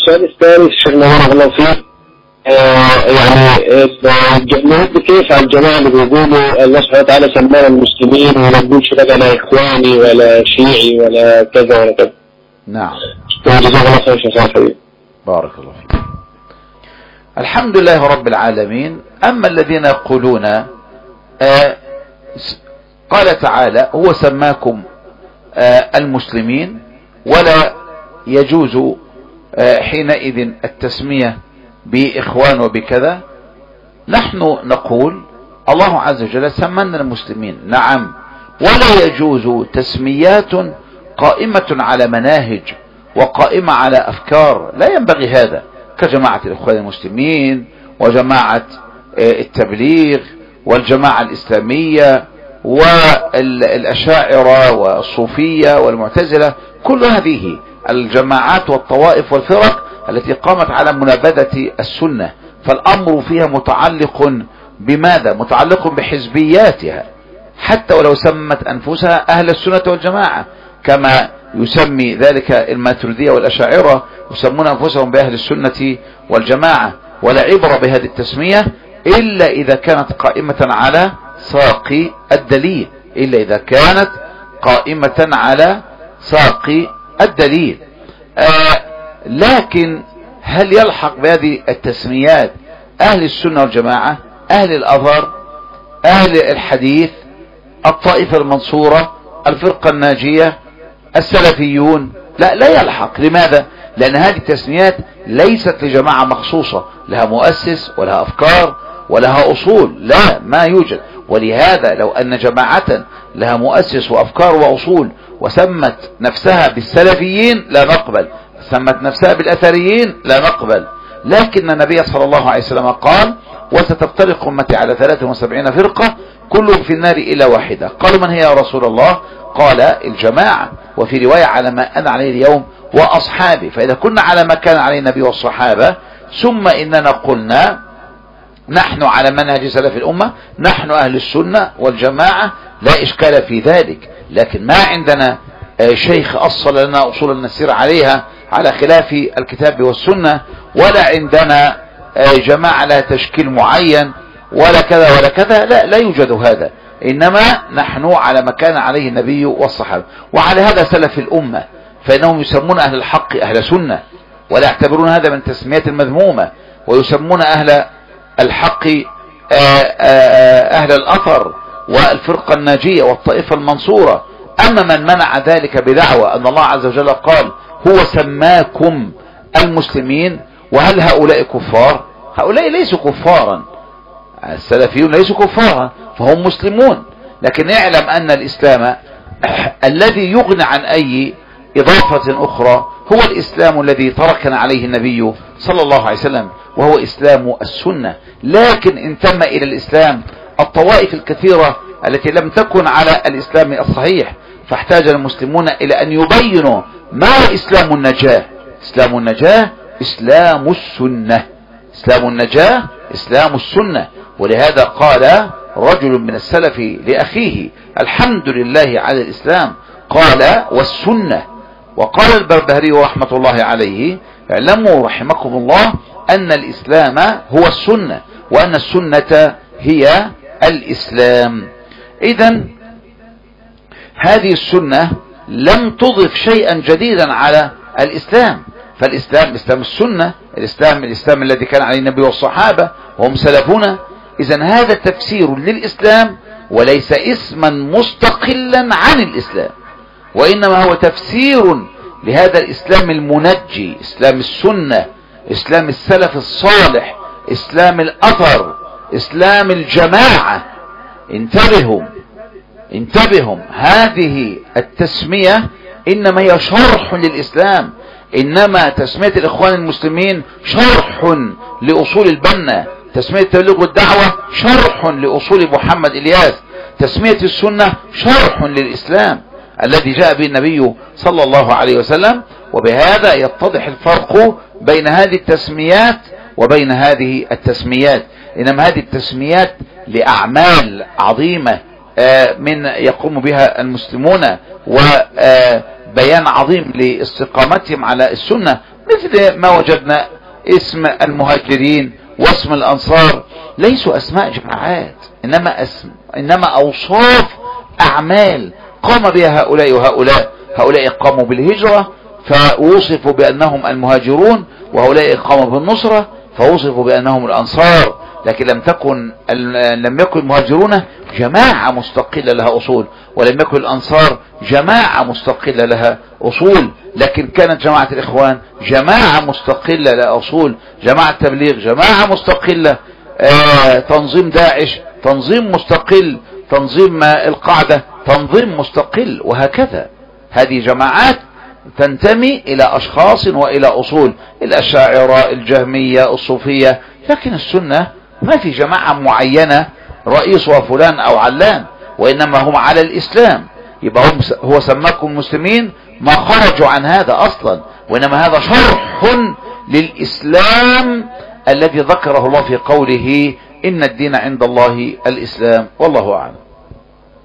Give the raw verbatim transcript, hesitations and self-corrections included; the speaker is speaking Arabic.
السؤال الثاني شيخنا بارك الله فيك، آه يعني نرد كيف على الجماعة اللي بيقولوا الله سبحانه وتعالى سمانا المسلمين وما نقولش بقى لا إخواني ولا شيعي ولا كذا ولا كذا. نعم. جزاك الله خير شيخ حبيبي. بارك الله فيك. الحمد لله رب العالمين. أما الذين يقولون آه قال تعالى هو سماكم آه المسلمين ولا يجوز آه حينئذ التسمية بإخوان وبكذا، نحن نقول الله عز وجل سمانا المسلمين نعم، ولا يجوز تسميات قائمة على مناهج وقائمة على أفكار، لا ينبغي هذا، كجماعة الإخوان المسلمين وجماعة التبليغ والجماعة الإسلامية والأشاعرة والصوفية والمعتزلة، كل هذه الجماعات والطوائف والفرق التي قامت على منابذة السنة، فالأمر فيها متعلق بماذا؟ متعلق بحزبياتها، حتى ولو سمت أنفسها أهل السنة والجماعة، كما يسمي ذلك الماتريدية والأشاعرة يسمون أنفسهم بأهل السنة والجماعة، ولا عبرة بهذه التسمية إلا إذا كانت قائمة على ساق الدليل، إلا إذا كانت قائمة على ساق الدليل. آه لكن هل يلحق بهذه التسميات أهل السنة والجماعة، أهل الأثر، أهل الحديث، الطائفة المنصورة، الفرقة الناجية، السلفيون؟ لا لا يلحق. لماذا؟ لأن هذه التسميات ليست لجماعة مخصوصة لها مؤسس ولها أفكار ولها أصول، لا ما يوجد. ولهذا لو أن جماعة لها مؤسس وأفكار وأصول وسمت نفسها بالسلفيين لا نقبل، سمت نفسها بالأثريين لا نقبل. لكن النبي صلى الله عليه وسلم قال وستفترق أمتي على ثلاث وسبعين فرقة كلهم في النار إلا واحدة. قالوا من هي يا رسول الله؟ قال الجماعة، وفي رواية على ما أنا عليه اليوم وأصحابي. فإذا كنا على ما كان عليه النبي والصحابة ثم إننا قلنا نحن على منهج سلف الأمة، نحن أهل السنة والجماعة، لا إشكال في ذلك. لكن ما عندنا شيخ أصل لنا أصول نسير عليها على خلاف الكتاب والسنة، ولا عندنا جماعة لها تشكيل معين ولا كذا ولا كذا، لا لا يوجد هذا، إنما نحن على ما كان عليه النبي والصحابة. وعلى هذا سلف الأمة، فإنهم يسمون أهل الحق أهل سنة، ولا يعتبرون هذا من تسميات المذمومة، ويسمون أهل الحق أهل الأثر والفرقة الناجية والطائفة المنصورة. أما من منع ذلك بدعوى أن الله عز وجل قال هو سماكم المسلمين، وهل هؤلاء كفار؟ هؤلاء ليسوا كفارا، السلفيون ليسوا كفارا، فهم مسلمون. لكن اعلم أن الإسلام الذي يغني عن أي إضافة أخرى هو الإسلام الذي تركنا عليه النبي صلى الله عليه وسلم، وهو إسلام السنة. لكن انتمى إلى الإسلام الطوائف الكثيرة التي لم تكن على الإسلام الصحيح، فاحتاج المسلمون إلى أن يبينوا ما هو إسلام النجاة. إسلام النجاة إسلام السنة، إسلام النجاة إسلام السنة. ولهذا قال رجل من السلف لأخيه الحمد لله على الإسلام، قال والسنة. وقال البربهاري رحمة الله عليه اعلموا رحمكم الله أن الإسلام هو السنة، وأن السنة هي الإسلام. إذن هذه السنة لم تضف شيئا جديدا على الإسلام، فالإسلام إسلام السنة، الإسلام الإسلام الذي كان عليه النبي والصحابة وهم سلفنا. إذن هذا تفسير للإسلام وليس اسما مستقلا عن الإسلام، وإنما هو تفسير لهذا الإسلام المنجي، إسلام السنة، إسلام السلف الصالح، إسلام الأثر، إسلام الجماعة. انتبهوا انتبهوا هذه التسمية إنما هي شرح للإسلام، إنما تسمية الإخوان المسلمين شرح لأصول البنا، تسمية التبليغ والدعوة شرح لأصول محمد إلياس، تسمية السنة شرح للإسلام الذي جاء به النبي صلى الله عليه وسلم. وبهذا يتضح الفرق بين هذه التسميات وبين هذه التسميات. إنما هذه التسميات لأعمال عظيمة من يقوم بها المسلمون وبيان عظيم لاستقامتهم على السنة، مثل ما وجدنا اسم المهاجرين واسم الأنصار ليسوا أسماء جماعات، إنما, اسم إنما أوصاف أعمال قام بها هؤلاء وهؤلاء. هؤلاء قاموا بالهجرة فوصفوا بأنهم المهاجرون، وهؤلاء قاموا بالنصرة فوصفوا بأنهم الأنصار. لكن لم تكن لم يكن المهاجرون جماعة مستقلة لها أصول، ولم يكن الأنصار جماعة مستقلة لها أصول، لكن كانت جماعة الإخوان جماعة مستقلة لها أصول، جماعة تبليغ جماعة مستقلة، آه تنظيم داعش تنظيم مستقل، تنظيم القاعدة تنظيم مستقل، وهكذا. هذه جماعات تنتمي إلى أشخاص وإلى أصول، الأشاعرة الجهمية الصوفية. لكن السنة ما في جماعة معينة رئيسها فلان أو علان، وإنما هم على الإسلام. يبقى هم هو سماكم المسلمين ما خرجوا عن هذا أصلا، وإنما هذا شرح للإسلام الذي ذكره الله في قوله إن الدين عند الله الإسلام. والله أعلم.